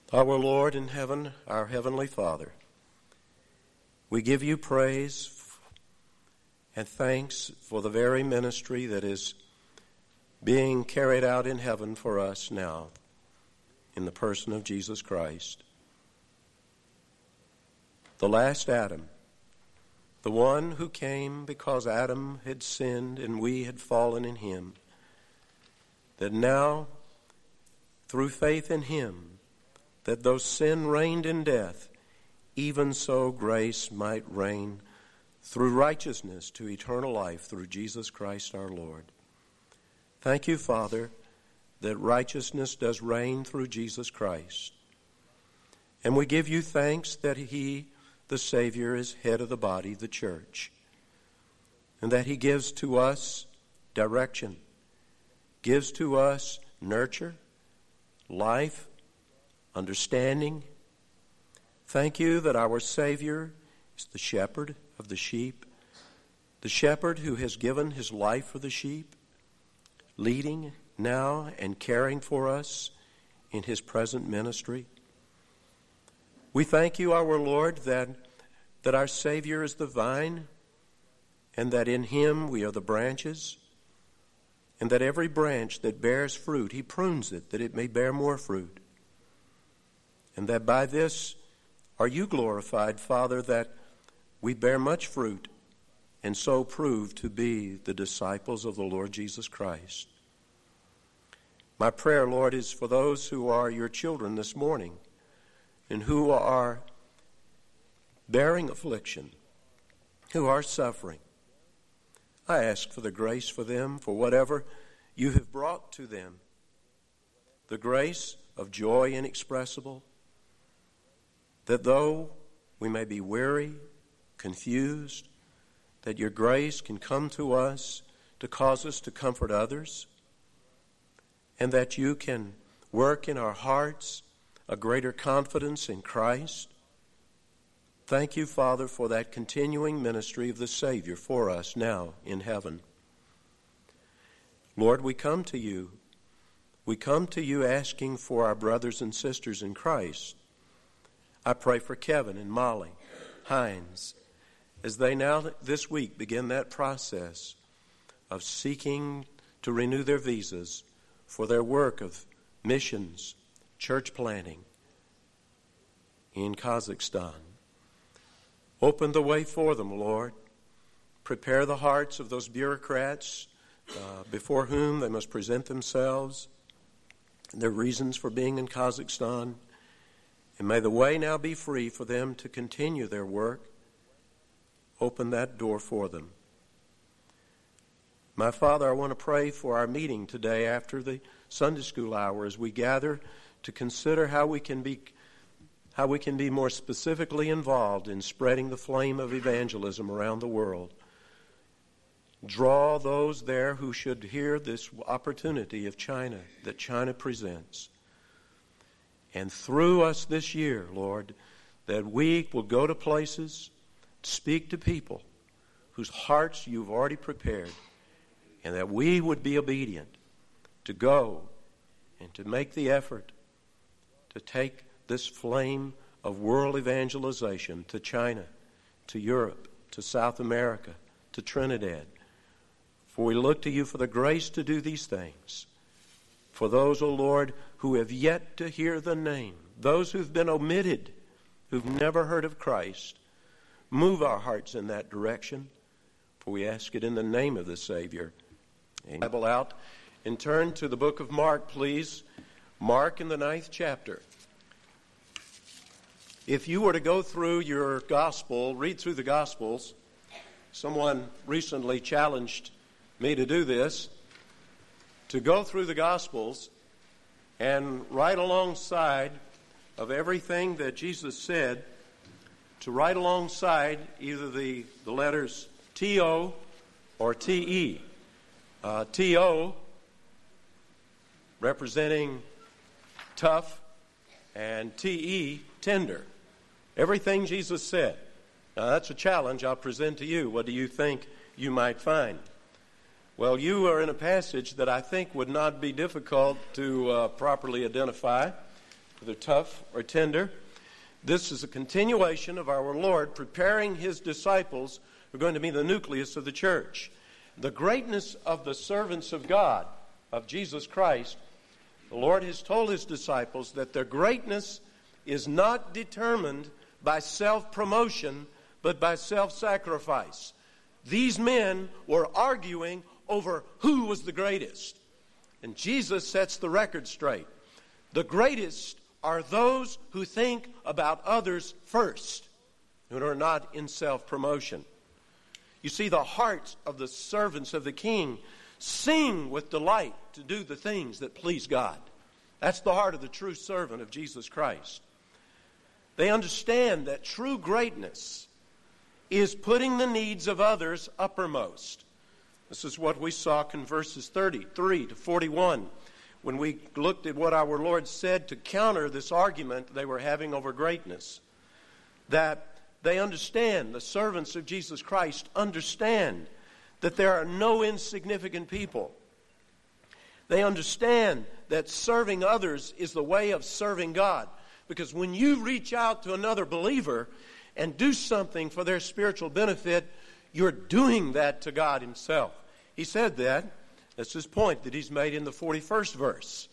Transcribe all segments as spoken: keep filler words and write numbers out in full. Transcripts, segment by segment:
Our Lord in heaven, our Heavenly Father, we give you praise and thanks for the very ministry that is being carried out in heaven for us now in the person of Jesus Christ. The last Adam, the one who came because Adam had sinned and we had fallen in him, that now, through faith in him, that though sin reigned in death, even so grace might reign through righteousness to eternal life through Jesus Christ our Lord. Thank you, Father, that righteousness does reign through Jesus Christ. And we give you thanks that he, the Savior, is head of the body, the church, and that he gives to us direction, gives to us nurture, life, understanding. Thank you that our Savior is the shepherd of the sheep, the shepherd who has given his life for the sheep, leading now and caring for us in his present ministry. We thank you, our Lord, that, that our Savior is the vine, and that in him we are the branches, and that every branch that bears fruit, he prunes it, that it may bear more fruit. And that by this are you glorified, Father, that we bear much fruit and so prove to be the disciples of the Lord Jesus Christ. My prayer, Lord, is for those who are your children this morning and who are bearing affliction, who are suffering. I ask for the grace for them, for whatever you have brought to them, the grace of joy inexpressible, that though we may be weary, confused, that your grace can come to us to cause us to comfort others, and that you can work in our hearts a greater confidence in Christ. Thank you, Father, for that continuing ministry of the Savior for us now in heaven. Lord, we come to you. We come to you asking for our brothers and sisters in Christ. I pray for Kevin and Molly Hines as they now this week begin that process of seeking to renew their visas for their work of missions, church planting in Kazakhstan. Open the way for them, Lord. Prepare the hearts of those bureaucrats uh, before whom they must present themselves, their reasons for being in Kazakhstan. And may the way now be free for them to continue their work. Open that door for them. My Father, I want to pray for our meeting today after the Sunday school hour as we gather to consider how we can be how we can be more specifically involved in spreading the flame of evangelism around the world. Draw those there who should hear this opportunity of China that China presents. And through us this year, Lord, that we will go to places, speak to people whose hearts you've already prepared, and that we would be obedient to go and to make the effort to take this flame of world evangelization to China, to Europe, to South America, to Trinidad. For we look to you for the grace to do these things. For those, O Lord, who have yet to hear the name, those who've been omitted, who've never heard of Christ, move our hearts in that direction, for we ask it in the name of the Savior. Amen. Bible out and turn to the book of Mark, please. Mark in the ninth chapter. If you were to go through your gospel, read through the Gospels, someone recently challenged me to do this, to go through the Gospels and right alongside of everything that Jesus said, to write alongside either the, the letters T O or T E. Uh, T O representing tough and T E tender. Everything Jesus said. Now that's a challenge I'll present to you. What do you think you might find? Well, you are in a passage that I think would not be difficult to uh, properly identify. whether tough or tender. This is a continuation of our Lord preparing his disciples who are going to be the nucleus of the church. The greatness of the servants of God, of Jesus Christ, the Lord has told his disciples that their greatness is not determined by self-promotion, but by self-sacrifice. These men were arguing over who was the greatest. And Jesus sets the record straight. The greatest are those who think about others first, who are not in self-promotion. You see, the hearts of the servants of the King sing with delight to do the things that please God. That's the heart of the true servant of Jesus Christ. They understand that true greatness is putting the needs of others uppermost. This is what we saw in verses thirty-three to forty-one when we looked at what our Lord said to counter this argument they were having over greatness. That they understand, the servants of Jesus Christ understand that there are no insignificant people. They understand that serving others is the way of serving God. Because when you reach out to another believer and do something for their spiritual benefit, you're doing that to God himself. He said that. That's his point that he's made in the forty-first verse.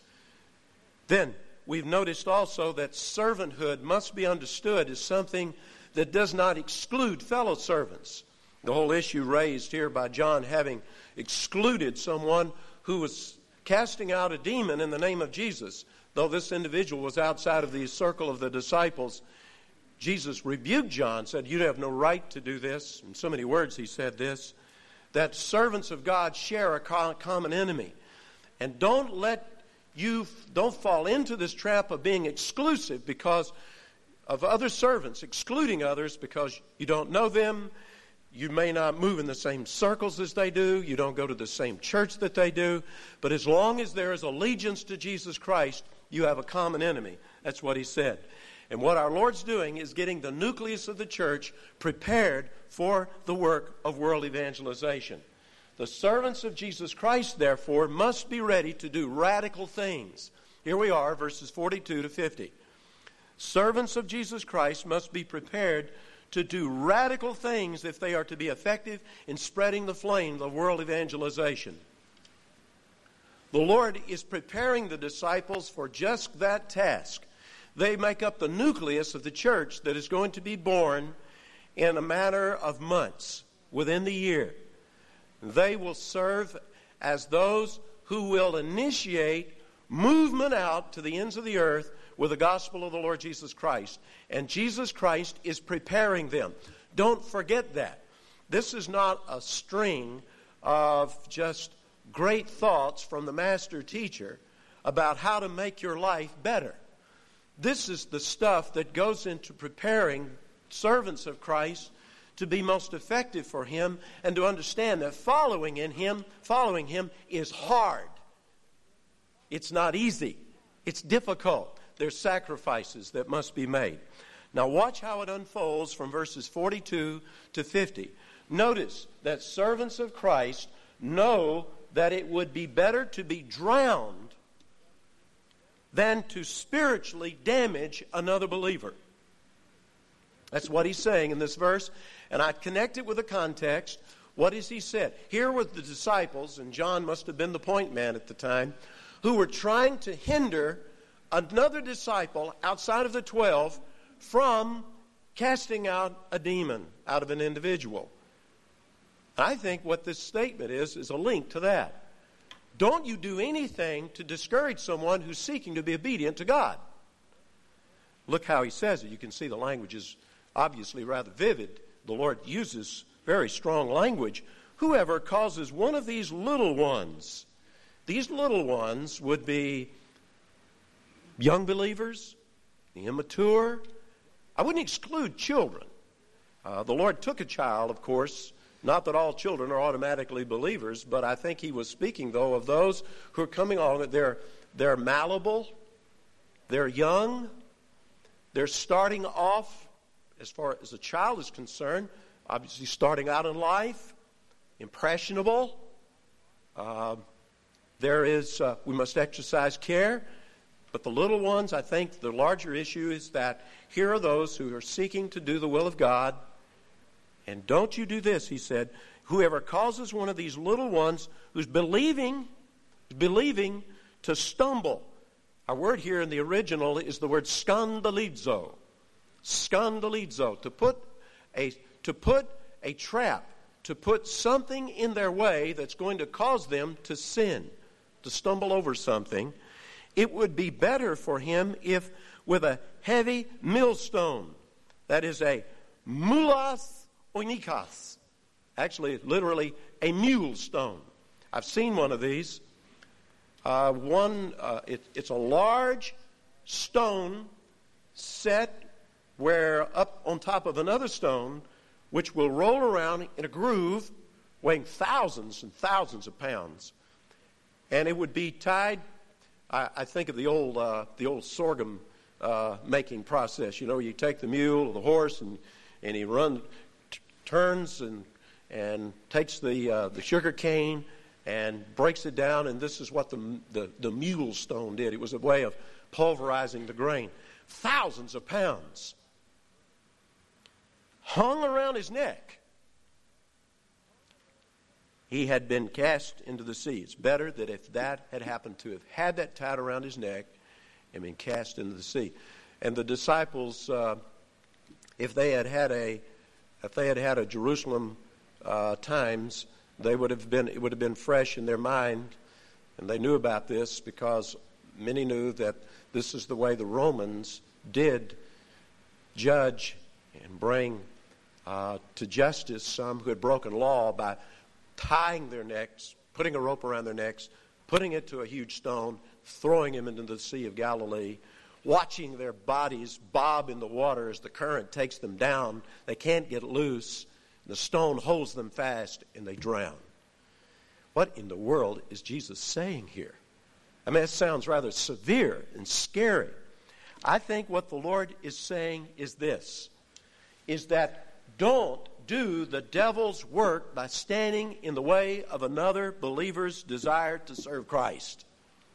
Then, we've noticed also that servanthood must be understood as something that does not exclude fellow servants. The whole issue raised here by John having excluded someone who was casting out a demon in the name of Jesus, though this individual was outside of the circle of the disciples, Jesus rebuked John, said, "You have no right to do this." In so many words he said this, that servants of God share a common enemy. And don't let you, don't fall into this trap of being exclusive because of other servants, excluding others because you don't know them. You may not move in the same circles as they do. You don't go to the same church that they do. But as long as there is allegiance to Jesus Christ, you have a common enemy. That's what he said. And what our Lord's doing is getting the nucleus of the church prepared for the work of world evangelization. The servants of Jesus Christ, therefore, must be ready to do radical things. Here we are, verses forty-two to fifty. Servants of Jesus Christ must be prepared to do radical things if they are to be effective in spreading the flame of world evangelization. The Lord is preparing the disciples for just that task. They make up the nucleus of the church that is going to be born in a matter of months, within the year. They will serve as those who will initiate movement out to the ends of the earth with the gospel of the Lord Jesus Christ. And Jesus Christ is preparing them. Don't forget that. This is not a string of just great thoughts from the master teacher about how to make your life better. This is the stuff that goes into preparing servants of Christ to be most effective for him and to understand that following in him, following him is hard. It's not easy. It's difficult. There's sacrifices that must be made. Now watch how it unfolds from verses forty-two to fifty. Notice that servants of Christ know that it would be better to be drowned than to spiritually damage another believer. That's what he's saying in this verse. And I connect it with the context. What has he said? Here were the disciples, and John must have been the point man at the time, who were trying to hinder another disciple outside of the twelve from casting out a demon out of an individual. I think what this statement is, is a link to that. Don't you do anything to discourage someone who's seeking to be obedient to God. Look how he says it. You can see the language is obviously rather vivid. The Lord uses very strong language. Whoever causes one of these little ones, these little ones would be young believers, the immature. I wouldn't exclude children. Uh, the Lord took a child, of course. Not that all children are automatically believers, but I think he was speaking, though, of those who are coming along. They're, they're malleable. They're young. They're starting off, as far as a child is concerned, obviously starting out in life, impressionable. Uh, there is, uh, we must exercise care. But the little ones, I think the larger issue is that here are those who are seeking to do the will of God. And don't you do this, he said. Whoever causes one of these little ones who's believing, believing to stumble. Our word here in the original is the word scandalizo. Scandalizo. To put a, to put a trap, to put something in their way that's going to cause them to sin, to stumble over something. It would be better for him if with a heavy millstone, that is a mulas oinikas, actually literally a mule stone. I've seen one of these. Uh, one, uh, it, it's a large stone set where up on top of another stone, which will roll around in a groove weighing thousands and thousands of pounds. And it would be tied, I, I think of the old uh, the old sorghum uh, making process. You know, you take the mule or the horse and, and he runs, t- turns and and takes the uh, the sugar cane and breaks it down. And this is what the, the, the mule stone did. It was a way of pulverizing the grain. Thousands of pounds hung around his neck. He had been cast into the sea. It's better that if that had happened to have had that tied around his neck and been cast into the sea. And the disciples, uh, if they had had a, if they had had a Jerusalem uh, times, they would have been, it would have been fresh in their mind, and they knew about this because many knew that this is the way the Romans did judge and bring uh, to justice some who had broken law by tying their necks, putting a rope around their necks, putting it to a huge stone, throwing them into the Sea of Galilee, watching their bodies bob in the water as the current takes them down. They can't get loose. The stone holds them fast, and they drown. What in the world is Jesus saying here? I mean, it sounds rather severe and scary. I think what the Lord is saying is this, is that don't do the devil's work by standing in the way of another believer's desire to serve Christ.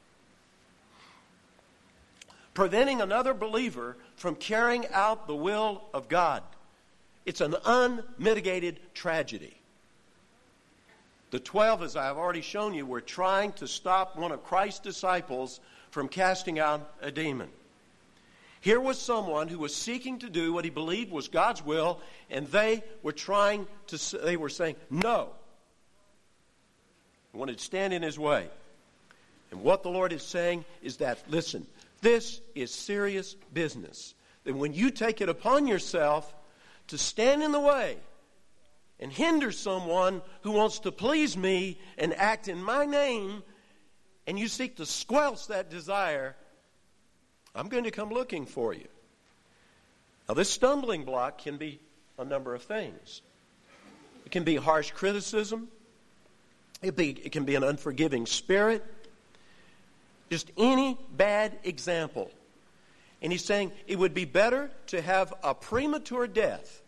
Preventing another believer from carrying out the will of God. It's an unmitigated tragedy. The twelve, as I have already shown you, were trying to stop one of Christ's disciples from casting out a demon. Here was someone who was seeking to do what he believed was God's will, and they were trying to, they were saying, no. They wanted to stand in his way. And what the Lord is saying is that, listen, this is serious business. That when you take it upon yourself to stand in the way and hinder someone who wants to please me and act in my name, and you seek to squelch that desire, I'm going to come looking for you. Now, this stumbling block can be a number of things. It can be harsh criticism. It, be, it can be an unforgiving spirit. Just any bad example. And he's saying it would be better to have a premature death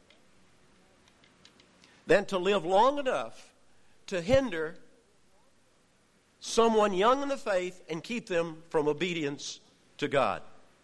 than to live long enough to hinder someone young in the faith and keep them from obedience to God.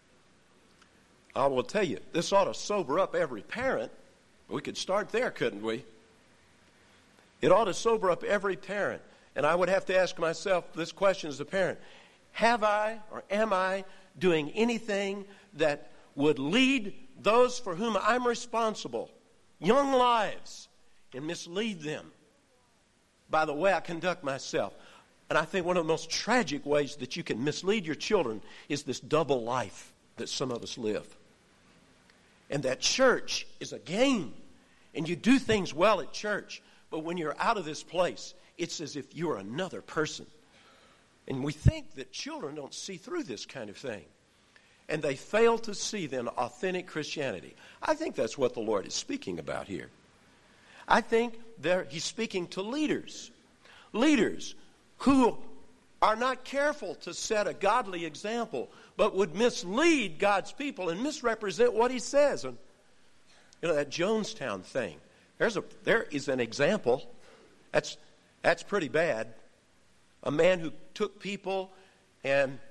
I will tell you, this ought to sober up every parent. We could start there, couldn't we? It ought to sober up every parent. And I would have to ask myself this question as a parent. Have I or am I doing anything that would lead those for whom I'm responsible, young lives, and mislead them by the way I conduct myself? And I think one of the most tragic ways that you can mislead your children is this double life that some of us live. And that church is a game. And you do things well at church. But when you're out of this place, it's as if you're another person. And we think that children don't see through this kind of thing. And they fail to see then authentic Christianity. I think that's what the Lord is speaking about here. I think there, he's speaking to leaders. Leaders who are not careful to set a godly example, but would mislead God's people and misrepresent what he says. And you know, that Jonestown thing, there's a there is an example. That's that's pretty bad. A man who took people and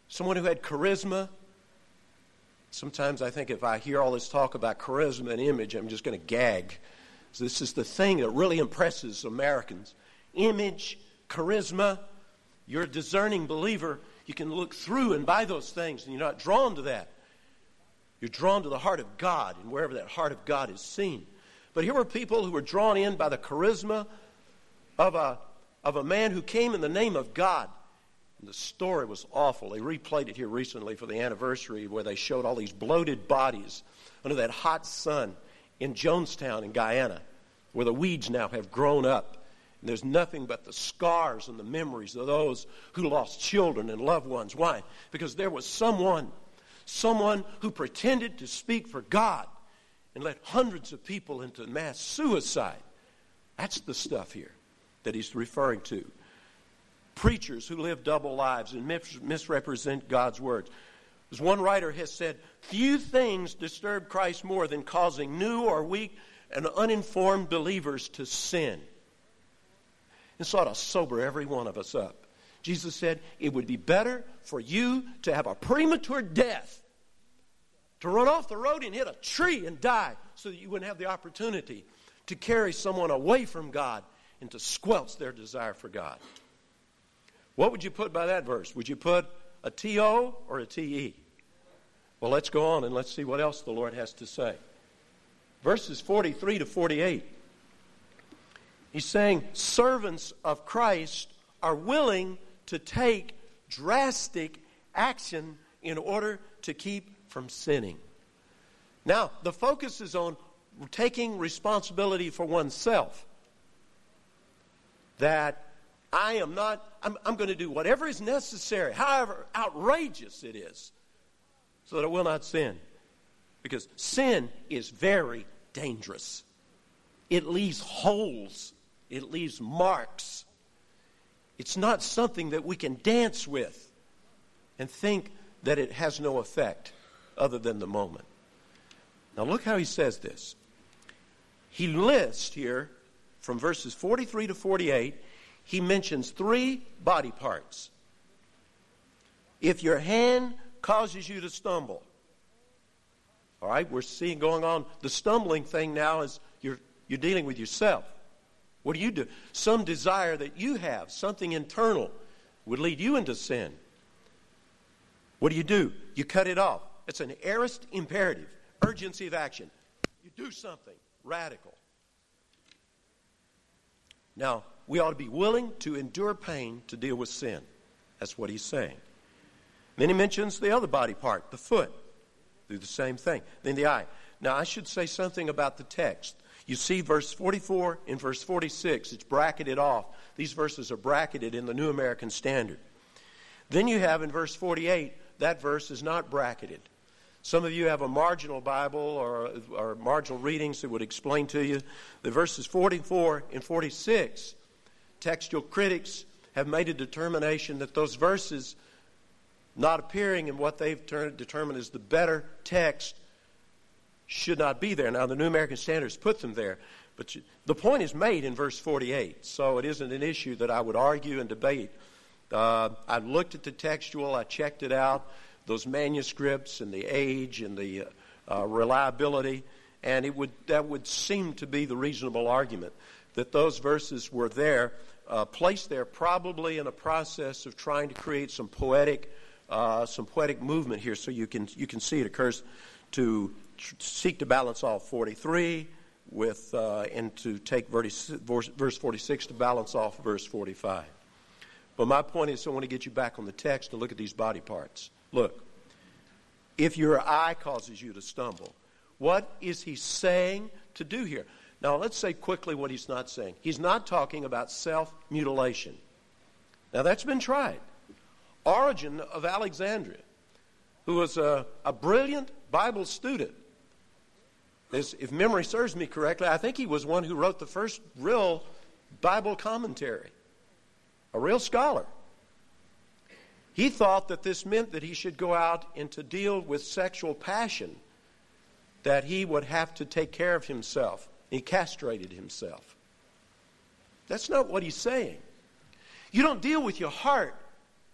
someone who had charisma. Sometimes I think if I hear all this talk about charisma and image, I'm just going to gag. So this is the thing that really impresses Americans. Image, charisma. You're a discerning believer. You can look through and by those things, and you're not drawn to that. You're drawn to the heart of God, and wherever that heart of God is seen. But here were people who were drawn in by the charisma of a, of a man who came in the name of God. And the story was awful. They replayed it here recently for the anniversary where they showed all these bloated bodies under that hot sun in Jonestown in Guyana, where the weeds now have grown up. And there's nothing but the scars and the memories of those who lost children and loved ones. Why? Because there was someone, someone who pretended to speak for God and led hundreds of people into mass suicide. That's the stuff here that he's referring to. Preachers who live double lives and mis- misrepresent God's words. As one writer has said, few things disturb Christ more than causing new or weak and uninformed believers to sin. This ought to sober every one of us up. Jesus said, it would be better for you to have a premature death, to run off the road and hit a tree and die, so that you wouldn't have the opportunity to carry someone away from God and to squelch their desire for God. What would you put by that verse? Would you put a T O or a T E? Well, let's go on and let's see what else the Lord has to say. Verses forty-three to forty-eight. He's saying servants of Christ are willing to take drastic action in order to keep from sinning. Now, the focus is on taking responsibility for oneself. That I am not, I'm, I'm going to do whatever is necessary, however outrageous it is, so that I will not sin. Because sin is very dangerous. It leaves holes. It leaves marks. It's not something that we can dance with and think that it has no effect other than the moment. Now look how he says this. He lists here from verses forty-three to forty-eight, he mentions three body parts. If your hand causes you to stumble, all right, we're seeing going on, the stumbling thing now is you're, you're dealing with yourself. What do you do? Some desire that you have, something internal, would lead you into sin. What do you do? You cut it off. It's an aorist imperative, urgency of action. You do something radical. Now, we ought to be willing to endure pain to deal with sin. That's what he's saying. Then he mentions the other body part, the foot. Do the same thing. Then the eye. Now, I should say something about the text. You see verse forty-four and verse forty-six. It's bracketed off. These verses are bracketed in the New American Standard. Then you have in verse forty-eight, that verse is not bracketed. Some of you have a marginal Bible or, or marginal readings that would explain to you the verses forty-four and forty-six. Textual critics have made a determination that those verses not appearing in what they've ter- determined as the better text should not be there. Now, the New American Standards put them there, but you, the point is made in verse forty-eight, so it isn't an issue that I would argue and debate. Uh, I looked at the textual, I checked it out, those manuscripts and the age and the uh, reliability, and it would that would seem to be the reasonable argument, that those verses were there, uh, placed there probably in a process of trying to create some poetic uh, some poetic movement here, so you can you can see it occurs to tr- seek to balance all forty-three with uh, and to take verse, verse forty-six to balance off verse forty-five. But my point is, I want to get you back on the text to look at these body parts. Look, if your eye causes you to stumble, what is he saying to do here? Now, let's say quickly what he's not saying. He's not talking about self-mutilation. Now, that's been tried. Origen of Alexandria, who was a, a brilliant Bible student, is, if memory serves me correctly, I think he was one who wrote the first real Bible commentary, a real scholar. He thought that this meant that he should go out and to deal with sexual passion, that he would have to take care of himself. He castrated himself. That's not what he's saying. You don't deal with your heart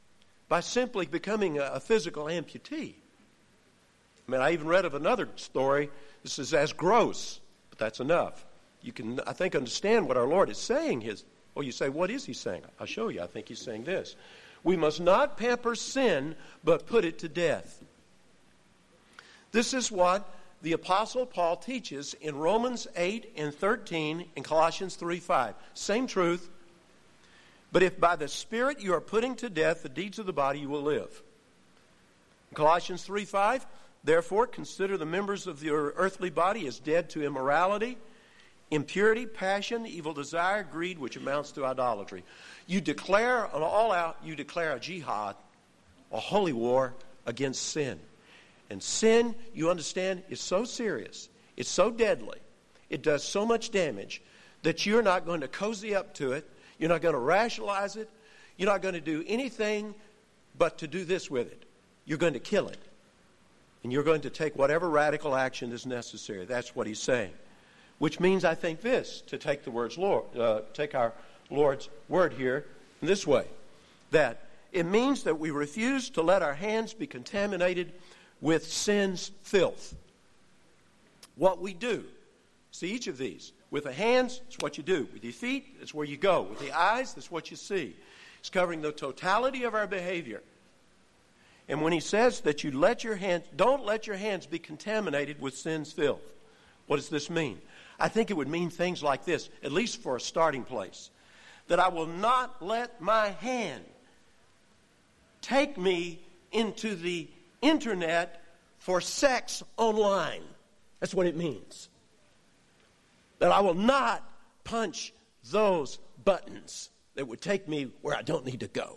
by simply becoming a, a physical amputee. I mean, I even read of another story. This is as gross, but that's enough. You can, I think, understand what our Lord is saying. His, well, you say, what is he saying? I'll show you. I think he's saying this. We must not pamper sin, but put it to death. This is what the Apostle Paul teaches in Romans eight and thirteen and Colossians three five. Same truth. But if by the Spirit you are putting to death the deeds of the body, you will live. In Colossians three five, therefore consider the members of your earthly body as dead to immorality, impurity, passion, evil desire, greed, which amounts to idolatry. You declare an all-out, you declare a jihad, a holy war against sin. And sin, you understand, is so serious, it's so deadly, it does so much damage that you're not going to cozy up to it, you're not going to rationalize it, you're not going to do anything but to do this with it. You're going to kill it. And you're going to take whatever radical action is necessary. That's what he's saying. Which means, I think, this, to take the words Lord, uh, take our Lord's word here in this way, that it means that we refuse to let our hands be contaminated with sin's filth. What we do, see each of these. With the hands, it's what you do. With your feet, it's where you go. With the eyes, that's what you see. It's covering the totality of our behavior. And when he says that you let your hands, don't let your hands be contaminated with sin's filth. What does this mean? I think it would mean things like this, at least for a starting place. That I will not let my hand take me into the internet for sex online. That's what it means. That I will not punch those buttons that would take me where I don't need to go.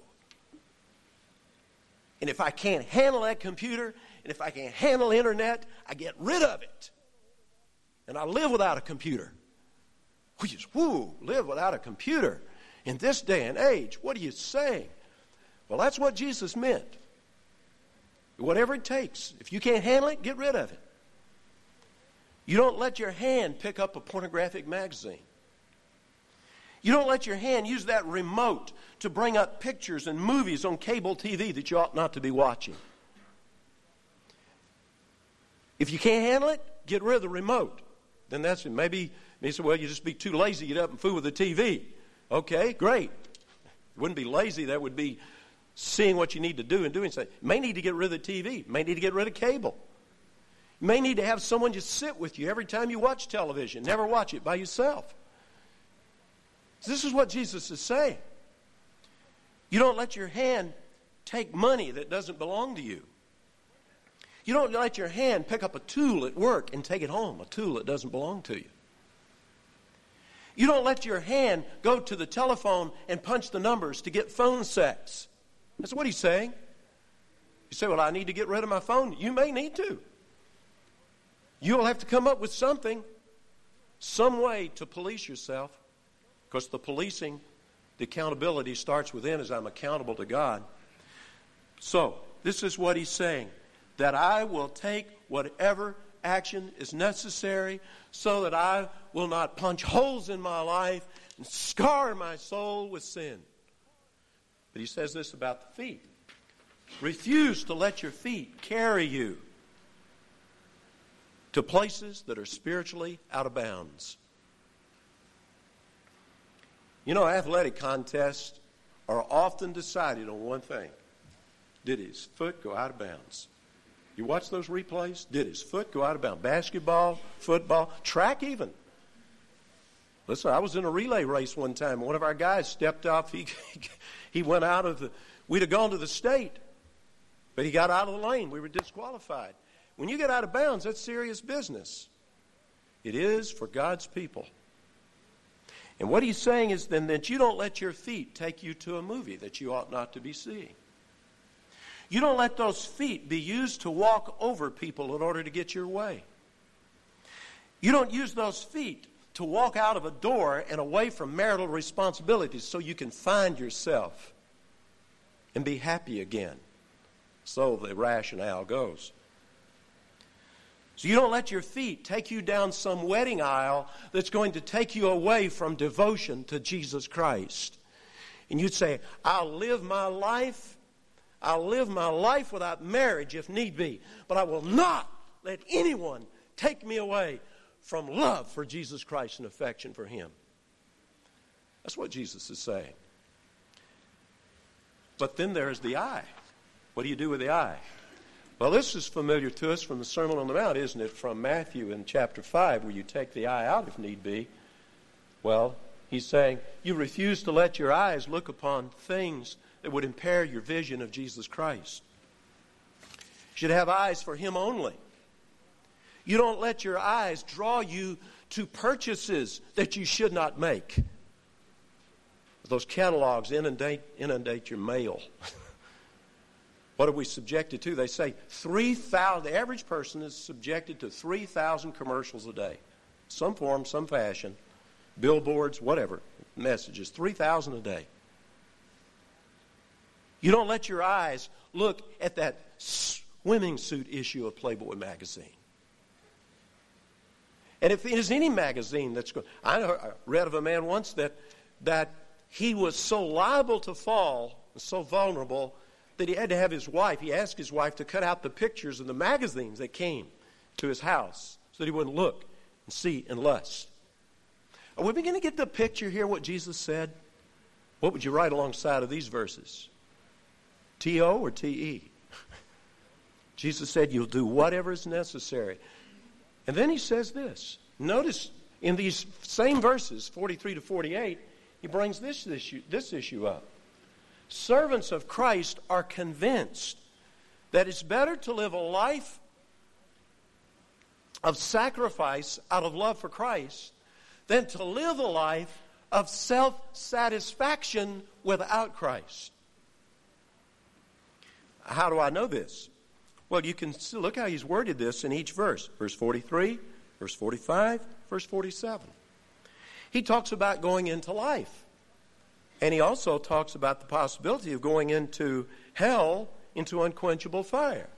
And if I can't handle that computer, and if I can't handle the internet, I get rid of it. And I live without a computer. We just, whoo, live without a computer in this day and age. What are you saying? Well, that's what Jesus meant. Whatever it takes. If you can't handle it, get rid of it. You don't let your hand pick up a pornographic magazine. You don't let your hand use that remote to bring up pictures and movies on cable T V that you ought not to be watching. If you can't handle it, get rid of the remote. Then that's it. Maybe you say, well, you just be too lazy to get up and fool with the T V. Okay, great. It wouldn't be lazy. That would be seeing what you need to do and doing something. You may need to get rid of the T V. You may need to get rid of cable. You may need to have someone just sit with you every time you watch television. Never watch it by yourself. This is what Jesus is saying. You don't let your hand take money that doesn't belong to you. You don't let your hand pick up a tool at work and take it home, a tool that doesn't belong to you. You don't let your hand go to the telephone and punch the numbers to get phone sex. That's what he's saying. You say, well, I need to get rid of my phone. You may need to. You'll have to come up with something, some way to police yourself, because the policing, the accountability starts within as I'm accountable to God. So, this is what he's saying, that I will take whatever action is necessary so that I will not punch holes in my life and scar my soul with sin. But he says this about the feet. Refuse to let your feet carry you to places that are spiritually out of bounds. You know, athletic contests are often decided on one thing. Did his foot go out of bounds? You watch those replays? Did his foot go out of bounds? Basketball, football, track even. Listen, I was in a relay race one time. One of our guys stepped off. He, he went out of the, we'd have gone to the state, but he got out of the lane. We were disqualified. When you get out of bounds, that's serious business. It is for God's people. And what he's saying is then that you don't let your feet take you to a movie that you ought not to be seeing. You don't let those feet be used to walk over people in order to get your way. You don't use those feet to walk out of a door and away from marital responsibilities so you can find yourself and be happy again. So the rationale goes. So you don't let your feet take you down some wedding aisle that's going to take you away from devotion to Jesus Christ. And you'd say, I'll live my life. I'll live my life without marriage if need be, but I will not let anyone take me away from love for Jesus Christ and affection for him. That's what Jesus is saying. But then there's the eye. What do you do with the eye? Well, this is familiar to us from the Sermon on the Mount, isn't it? From Matthew in chapter five, where you take the eye out if need be. Well, he's saying, you refuse to let your eyes look upon things that would impair your vision of Jesus Christ. You should have eyes for him only. You don't let your eyes draw you to purchases that you should not make. Those catalogs inundate, inundate your mail. What are we subjected to? They say three thousand, the average person is subjected to three thousand commercials a day. Some form, some fashion, billboards, whatever, messages, three thousand a day. You don't let your eyes look at that swimming suit issue of Playboy magazine. And if it is any magazine that's going, I read of a man once that that he was so liable to fall, so vulnerable, that he had to have his wife, he asked his wife to cut out the pictures of the magazines that came to his house so that he wouldn't look and see and lust. Are we beginning to get the picture here, what Jesus said? What would you write alongside of these verses? T O or T E? Jesus said, you'll do whatever is necessary. And then he says this. Notice in these same verses, forty-three to forty-eight, he brings this issue, this issue up. Servants of Christ are convinced that it's better to live a life of sacrifice out of love for Christ than to live a life of self-satisfaction without Christ. How do I know this? Well, you can see, look how he's worded this in each verse. Verse forty-three, verse forty-five, verse forty-seven. He talks about going into life. And he also talks about the possibility of going into hell, into unquenchable fire.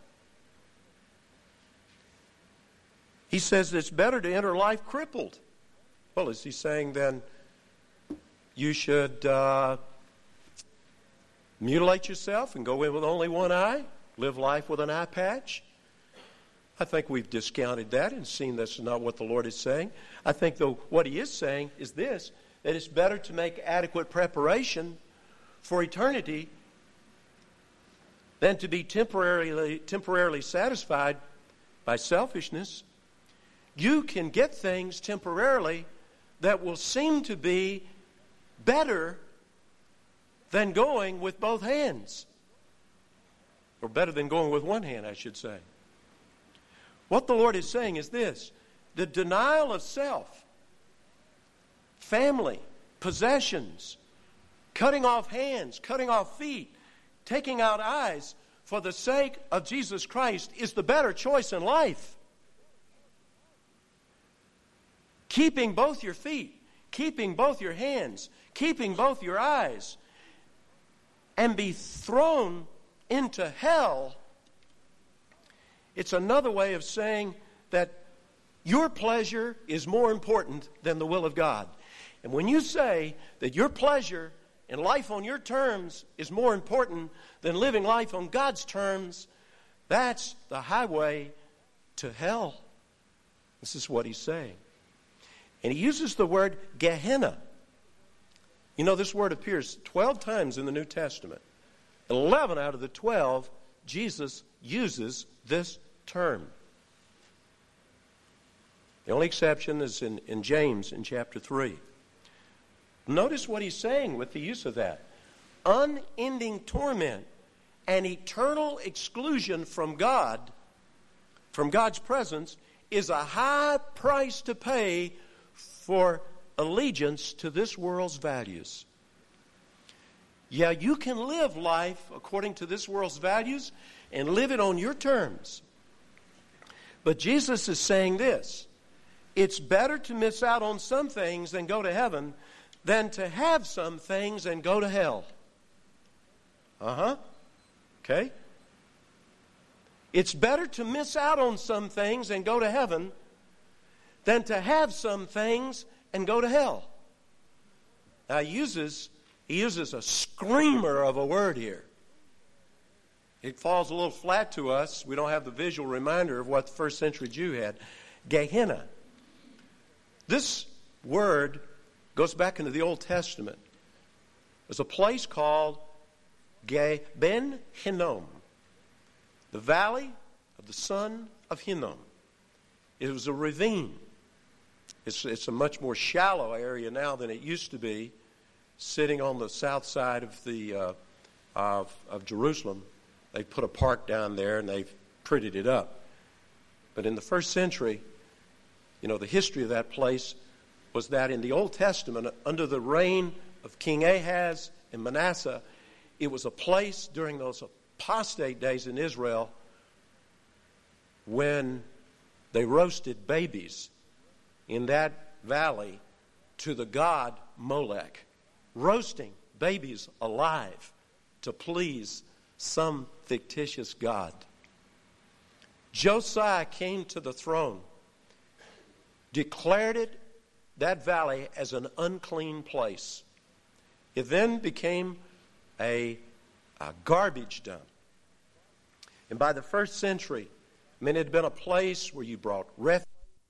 He says it's better to enter life crippled. Well, is he saying then you should uh, mutilate yourself and go in with only one eye? Live life with an eye patch? I think we've discounted that and seen that's not what the Lord is saying. I think, though, what he is saying is this, that it's better to make adequate preparation for eternity than to be temporarily, temporarily satisfied by selfishness. You can get things temporarily that will seem to be better than going with both hands. Or better than going with one hand, I should say. What the Lord is saying is this: the denial of self, family, possessions, cutting off hands, cutting off feet, taking out eyes for the sake of Jesus Christ is the better choice in life. Keeping both your feet, keeping both your hands, keeping both your eyes, and be thrown into hell, it's another way of saying that your pleasure is more important than the will of God. And when you say that your pleasure and life on your terms is more important than living life on God's terms, that's the highway to hell. This is what he's saying. And he uses the word Gehenna. You know, this word appears twelve times in the New Testament. Eleven out of the twelve, Jesus uses this term. The only exception is in, in James in chapter three. Notice what he's saying with the use of that. Unending torment and eternal exclusion from God, from God's presence, is a high price to pay for allegiance to this world's values. Yeah, you can live life according to this world's values and live it on your terms. But Jesus is saying this: it's better to miss out on some things and go to heaven than to have some things and go to hell. Uh-huh. Okay? It's better to miss out on some things and go to heaven than to have some things and go to hell. Now he uses, he uses a screamer of a word here. It falls a little flat to us. We don't have the visual reminder of what the first century Jew had. Gehenna. This word goes back into the Old Testament. There's a place called Ge Ben Hinnom, the valley of the son of Hinnom. It was a ravine. It's, it's a much more shallow area now than it used to be, sitting on the south side of the uh, of, of Jerusalem. They put a park down there and they've prettied it up. But in the first century, you know, the history of that place was that in the Old Testament, under the reign of King Ahaz and Manasseh, it was a place during those apostate days in Israel when they roasted babies in that valley to the god Molech, roasting babies alive to please some fictitious god. Josiah came to the throne, declared it, that valley, as an unclean place. It then became a, a garbage dump. And by the first century, I mean, it had been a place where you brought refuse.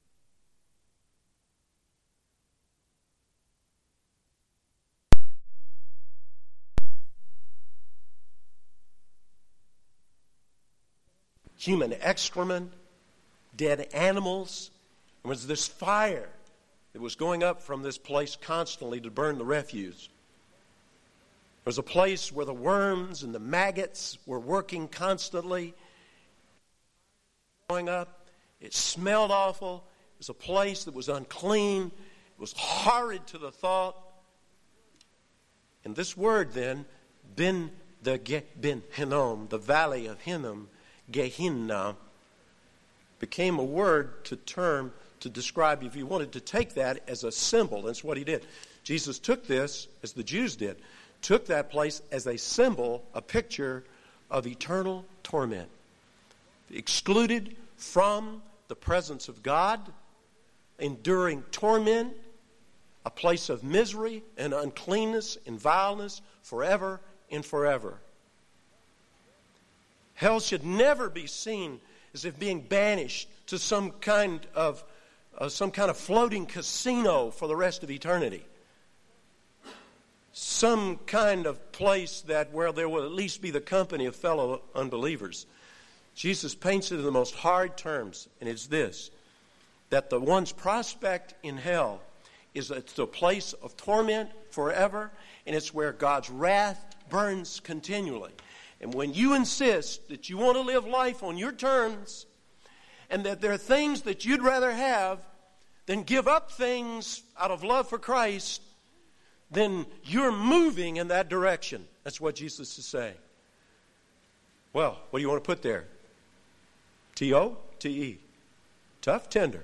Human excrement, dead animals. There was this fire that was going up from this place constantly to burn the refuse. There was a place where the worms and the maggots were working constantly. Going up, it smelled awful. It was a place that was unclean. It was horrid to the thought. And this word then, Ben the Ben Hinnom, the valley of Hinnom, Gehenna, became a word to term to describe, if you wanted to take that as a symbol. That's what he did. Jesus took this, as the Jews did, took that place as a symbol, a picture of eternal torment. Excluded from the presence of God, enduring torment, a place of misery and uncleanness and vileness forever and forever. Hell should never be seen as if being banished to some kind of uh, some kind of floating casino for the rest of eternity. Some kind of place that where there will at least be the company of fellow unbelievers. Jesus paints it in the most hard terms, and it's this, that the one's prospect in hell is it's a place of torment forever, and it's where God's wrath burns continually. And when you insist that you want to live life on your terms, and that there are things that you'd rather have than give up things out of love for Christ, then you're moving in that direction. That's what Jesus is saying. Well, what do you want to put there? T O T E. Tough, tender.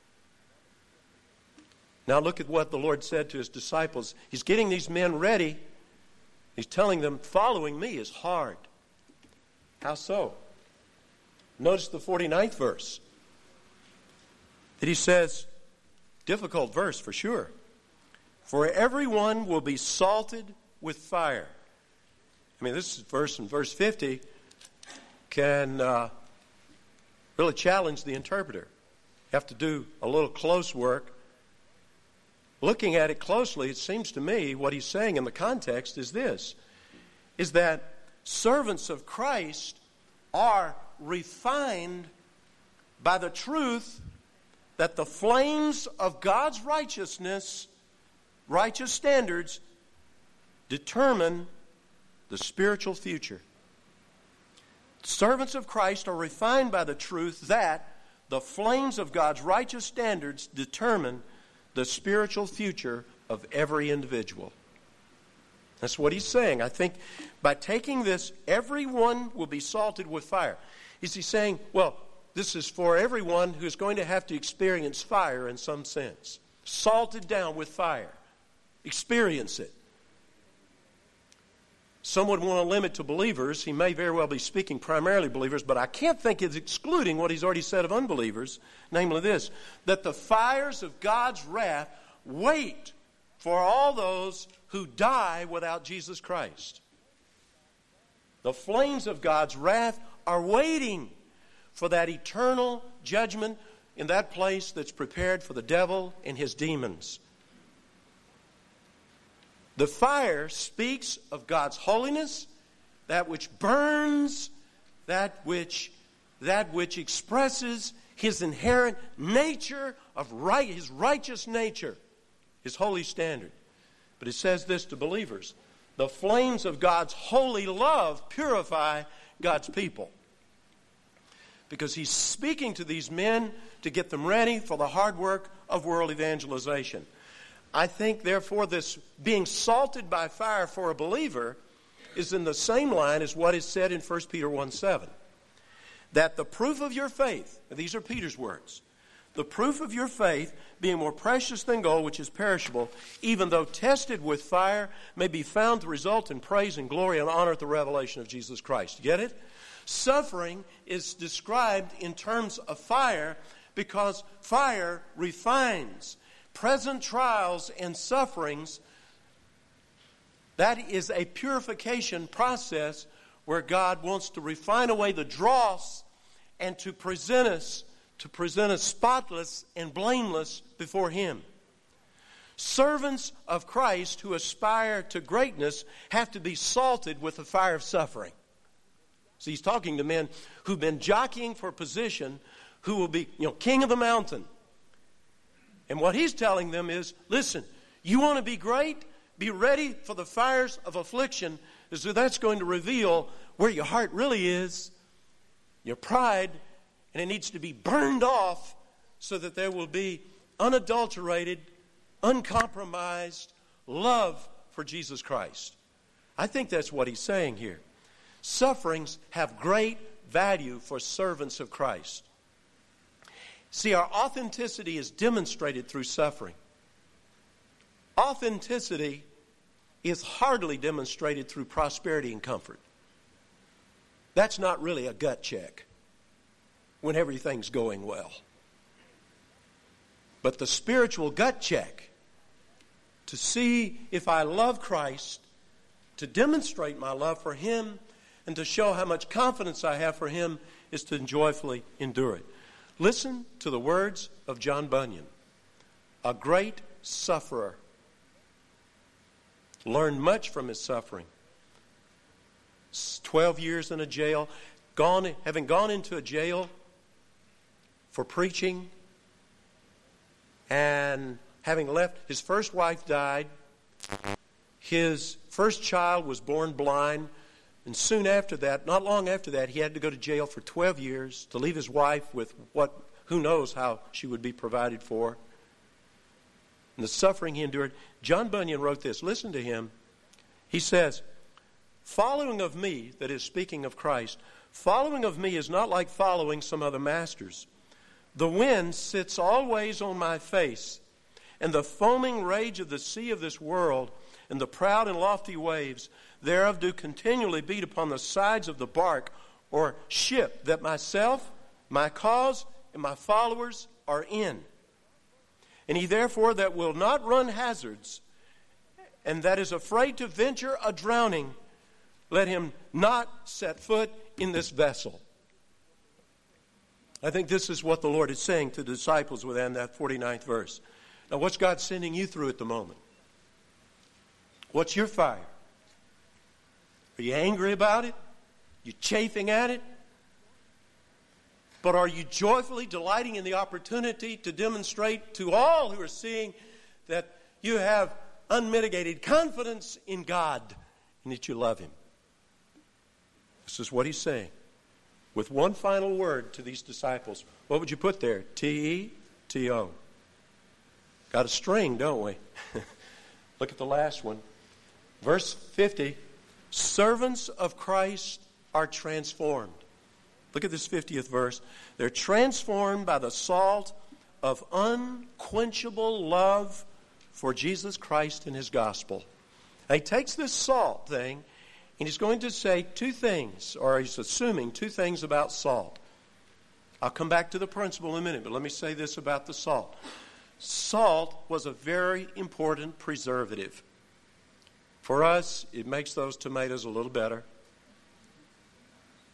Now look at what the Lord said to his disciples. He's getting these men ready. He's telling them, following me is hard. How so? Notice the forty-ninth verse. That he says, difficult verse for sure. For everyone will be salted with fire. I mean, this verse in verse fifty can uh, really challenge the interpreter. You have to do a little close work. Looking at it closely, it seems to me what he's saying in the context is this, is that servants of Christ are refined by the truth that the flames of God's righteousness, righteous standards, determine the spiritual future. Servants of Christ are refined by the truth that the flames of God's righteous standards determine the spiritual future of every individual. That's what he's saying. I think by taking this, everyone will be salted with fire. Is he saying, well, this is for everyone who's going to have to experience fire in some sense. Salted down with fire. Experience it. Some would want to limit to believers. He may very well be speaking primarily believers, but I can't think it's excluding what he's already said of unbelievers, namely this, that the fires of God's wrath wait for all those who die without Jesus Christ. The flames of God's wrath are waiting for that eternal judgment in that place that's prepared for the devil and his demons. The fire speaks of God's holiness, that which burns, that which, that which expresses his inherent nature of right, his righteous nature, his holy standard. But it says this to believers: the flames of God's holy love purify God's people. Because he's speaking to these men to get them ready for the hard work of world evangelization. I think, therefore, this being salted by fire for a believer is in the same line as what is said in First Peter one seven. That the proof of your faith, these are Peter's words, the proof of your faith, being more precious than gold, which is perishable, even though tested with fire, may be found to result in praise and glory and honor at the revelation of Jesus Christ. Get it? Suffering is described in terms of fire because fire refines. Present trials and sufferings, that is a purification process where God wants to refine away the dross and to present us, to present us spotless and blameless before Him. Servants of Christ who aspire to greatness have to be salted with the fire of suffering. So he's talking to men who've been jockeying for position, who will be, you know, king of the mountain. And what he's telling them is, listen, you want to be great? Be ready for the fires of affliction, so that's going to reveal where your heart really is, your pride, and it needs to be burned off so that there will be unadulterated, uncompromised love for Jesus Christ. I think that's what he's saying here. Sufferings have great value for servants of Christ. See, our authenticity is demonstrated through suffering. Authenticity is hardly demonstrated through prosperity and comfort. That's not really a gut check when everything's going well. But the spiritual gut check, to see if I love Christ, to demonstrate my love for Him, and to show how much confidence I have for Him, is to joyfully endure it. Listen to the words of John Bunyan, a great sufferer. Learned much from his suffering. Twelve years in a jail, gone, having gone into a jail for preaching, and having left, his first wife died. His first child was born blind. And soon after that, not long after that, he had to go to jail for twelve years to leave his wife with what, who knows how she would be provided for. And the suffering he endured. John Bunyan wrote this. Listen to him. He says, following of me, that is speaking of Christ, following of me is not like following some other masters. The wind sits always on my face, and the foaming rage of the sea of this world, and the proud and lofty waves thereof do continually beat upon the sides of the bark or ship that myself, my cause, and my followers are in. And he therefore that will not run hazards, and that is afraid to venture a drowning, let him not set foot in this vessel. I think this is what the Lord is saying to the disciples within that forty-ninth verse. Now, what's God sending you through at the moment? What's your fire? Are you angry about it? You chafing at it? But are you joyfully delighting in the opportunity to demonstrate to all who are seeing that you have unmitigated confidence in God and that you love Him? This is what He's saying. With one final word to these disciples, what would you put there? T E T O. Got a string, don't we? Look at the last one. Verse fifty. Servants of Christ are transformed. Look at this fiftieth verse. They're transformed by the salt of unquenchable love for Jesus Christ and His gospel. Now, he takes this salt thing and he's going to say two things, or he's assuming two things about salt. I'll come back to the principle in a minute, but let me say this about the salt. Salt was a very important preservative. For us, it makes those tomatoes a little better.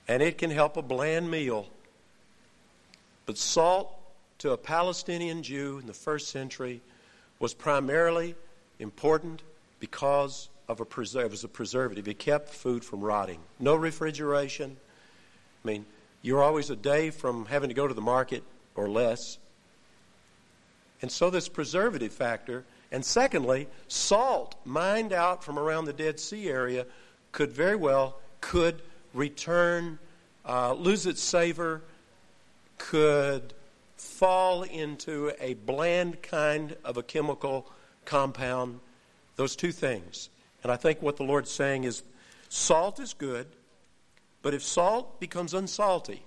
and it can help a bland meal. But salt to a Palestinian Jew in the first century was primarily important because of a preserve. It was a preservative. It kept food from rotting. No refrigeration. I mean, you're always a day from having to go to the market or less. And so this preservative factor. And secondly, salt mined out from around the Dead Sea area could very well, could return, uh, lose its savor, could fall into a bland kind of a chemical compound. Those two things. And I think what the Lord's saying is salt is good, but if salt becomes unsalty,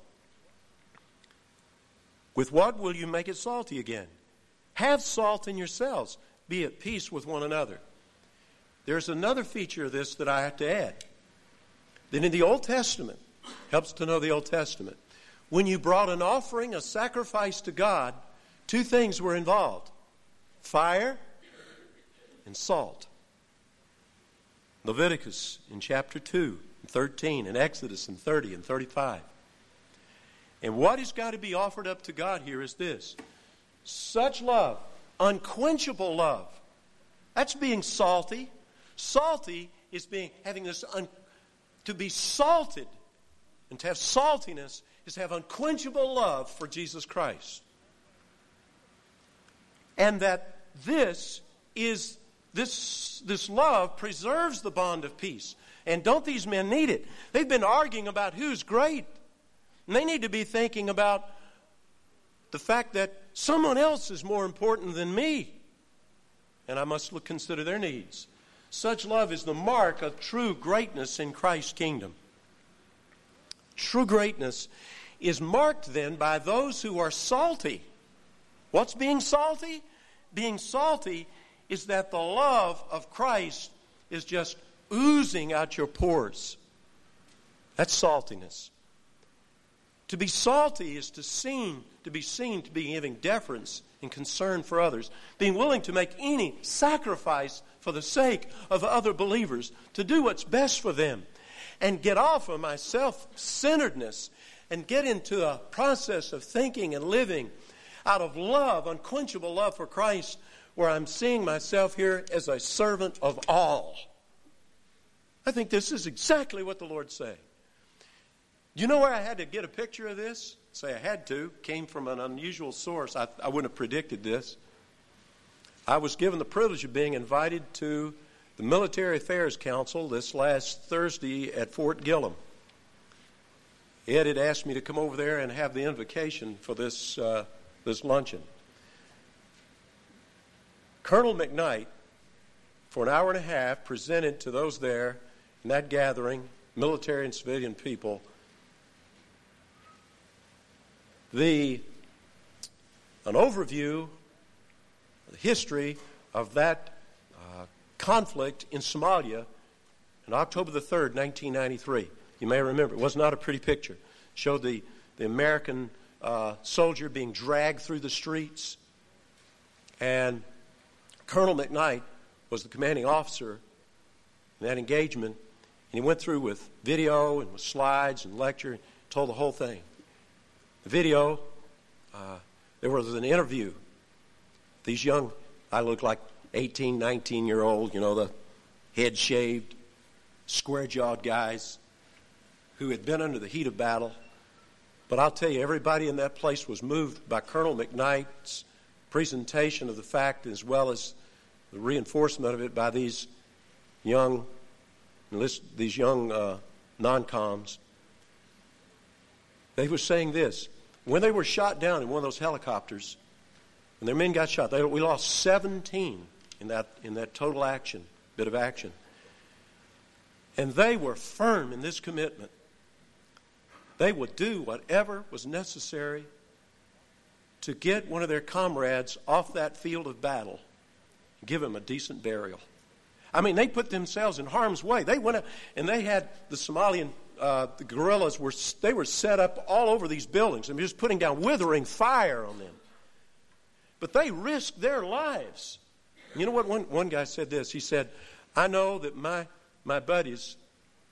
with what will you make it salty again? Have salt in yourselves. Be at peace with one another. There's another feature of this that I have to add. That in the Old Testament, helps to know the Old Testament, when you brought an offering, a sacrifice to God, two things were involved. Fire and salt. Leviticus in chapter two and thirteen, and Exodus in thirty and thirty-five. And what has got to be offered up to God here is this. Such love, unquenchable love. That's being salty. Salty is being having this un, to be salted, and to have saltiness is to have unquenchable love for Jesus Christ. And that this is this this love preserves the bond of peace. And don't these men need it? They've been arguing about who's great. And they need to be thinking about the fact that someone else is more important than me. And I must look, consider their needs. Such love is the mark of true greatness in Christ's kingdom. True greatness is marked then by those who are salty. What's being salty? Being salty is that the love of Christ is just oozing out your pores. That's saltiness. To be salty is to seen, to be seen to be giving deference and concern for others, being willing to make any sacrifice for the sake of other believers, to do what's best for them, and get off of my self-centeredness and get into a process of thinking and living out of love, unquenchable love for Christ, where I'm seeing myself here as a servant of all. I think this is exactly what the Lord's saying. You know where I had to get a picture of this? Say I had to. Came from an unusual source. I, I wouldn't have predicted this. I was given the privilege of being invited to the Military Affairs Council this last Thursday at Fort Gillem. Ed had asked me to come over there and have the invocation for this, uh, this luncheon. Colonel McKnight, for an hour and a half, presented to those there in that gathering, military and civilian people, the an overview, the history of that uh, conflict in Somalia on October the third, nineteen ninety-three. You may remember, it was not a pretty picture. It showed the, the American uh, soldier being dragged through the streets. And Colonel McKnight was the commanding officer in that engagement. And he went through with video and with slides and lecture and told the whole thing. The video, uh, there was an interview. These young, I look like eighteen, nineteen-year-old, you know, the head-shaved, square-jawed guys who had been under the heat of battle. But I'll tell you, everybody in that place was moved by Colonel McKnight's presentation of the fact, as well as the reinforcement of it by these young, these young uh, non-coms. They were saying this. When they were shot down in one of those helicopters, when their men got shot, they, we lost seventeen in that in that total action, bit of action. And they were firm in this commitment. They would do whatever was necessary to get one of their comrades off that field of battle and give him a decent burial. I mean, they put themselves in harm's way. They went out, and they had the Somalian Uh, the guerrillas were they were set up all over these buildings and just putting down withering fire on them. But they risked their lives. You know what? One one guy said this. He said, "I know that my my buddies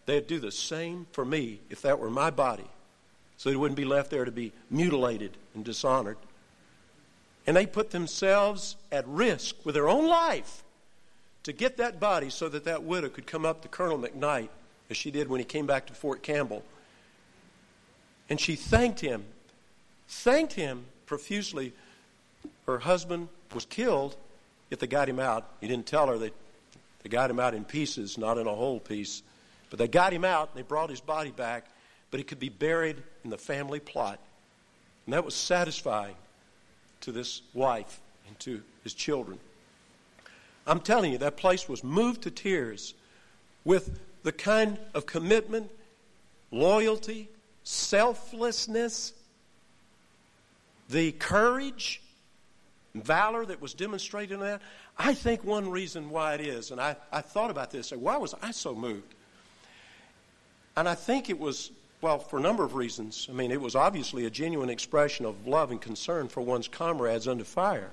they'd do the same for me if that were my body, so it wouldn't be left there to be mutilated and dishonored. And they put themselves at risk with their own life to get that body so that that widow could come up to Colonel McKnight, as she did when he came back to Fort Campbell. And she thanked him, thanked him profusely. Her husband was killed if they got him out. He didn't tell her that they got him out in pieces, not in a whole piece. But they got him out, and they brought his body back, but he could be buried in the family plot. And that was satisfying to this wife and to his children. I'm telling you, that place was moved to tears with the kind of commitment, loyalty, selflessness, the courage, valor that was demonstrated in that. I think one reason why it is, and I, I thought about this, why was I so moved? And I think it was, well, for a number of reasons. I mean, it was obviously a genuine expression of love and concern for one's comrades under fire.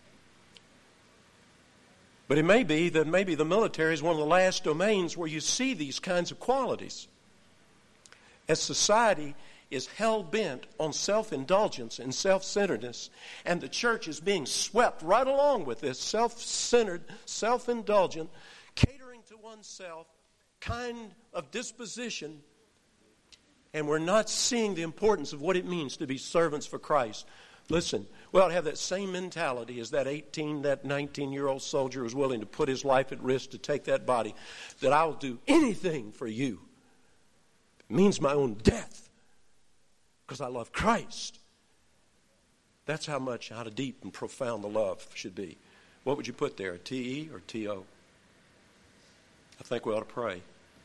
But it may be that maybe the military is one of the last domains where you see these kinds of qualities. As society is hell-bent on self-indulgence and self-centeredness, and the church is being swept right along with this self-centered, self-indulgent, catering to oneself kind of disposition, and we're not seeing the importance of what it means to be servants for Christ. Listen, we ought to have that same mentality as that eighteen, that nineteen-year-old soldier who's willing to put his life at risk to take that body, that I will do anything for you. It means my own death, because I love Christ. That's how much, how deep and profound the love should be. What would you put there, a T E or T O? I think we ought to pray.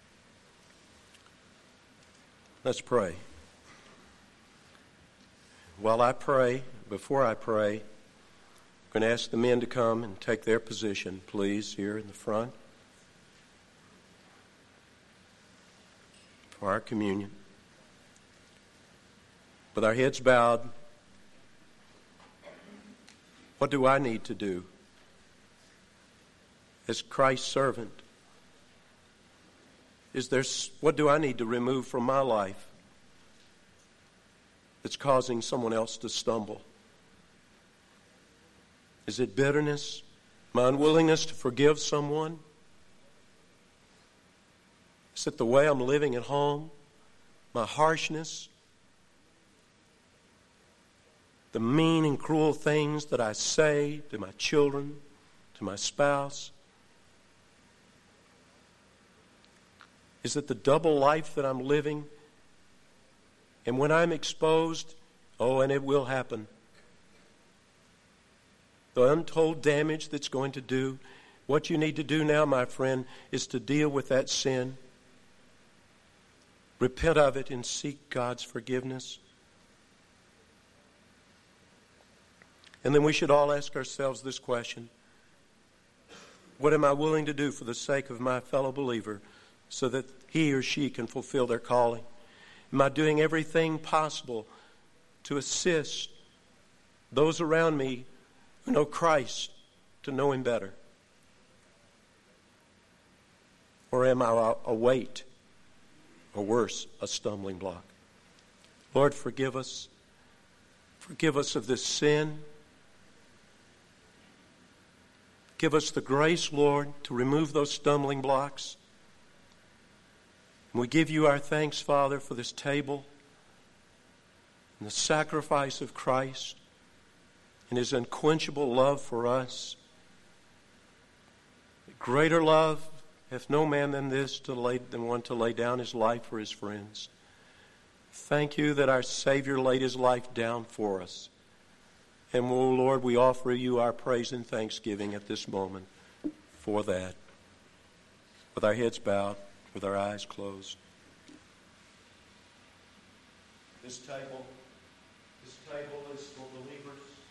Let's pray. While I pray, before I pray, I'm going to ask the men to come and take their position, please, here in the front for our communion. With our heads bowed, what do I need to do as Christ's servant? Is there, what do I need to remove from my life that's causing someone else to stumble? Is it bitterness? My unwillingness to forgive someone? Is it the way I'm living at home? My harshness? The mean and cruel things that I say to my children, to my spouse? Is it the double life that I'm living? And when I'm exposed, oh, and it will happen, the untold damage that's going to do, what you need to do now, my friend, is to deal with that sin, repent of it, and seek God's forgiveness. And then we should all ask ourselves this question: what am I willing to do for the sake of my fellow believer so that he or she can fulfill their calling? Am I doing everything possible to assist those around me who know Christ to know Him better? Or am I a weight, or worse, a stumbling block? Lord, forgive us. Forgive us of this sin. Give us the grace, Lord, to remove those stumbling blocks. And we give you our thanks, Father, for this table and the sacrifice of Christ and His unquenchable love for us. Greater love hath no man than this, to lay, than one to lay down his life for his friends. Thank you that our Savior laid His life down for us. And, oh Lord, we offer you our praise and thanksgiving at this moment for that. With our heads bowed, with our eyes closed. This table, this table is for believers.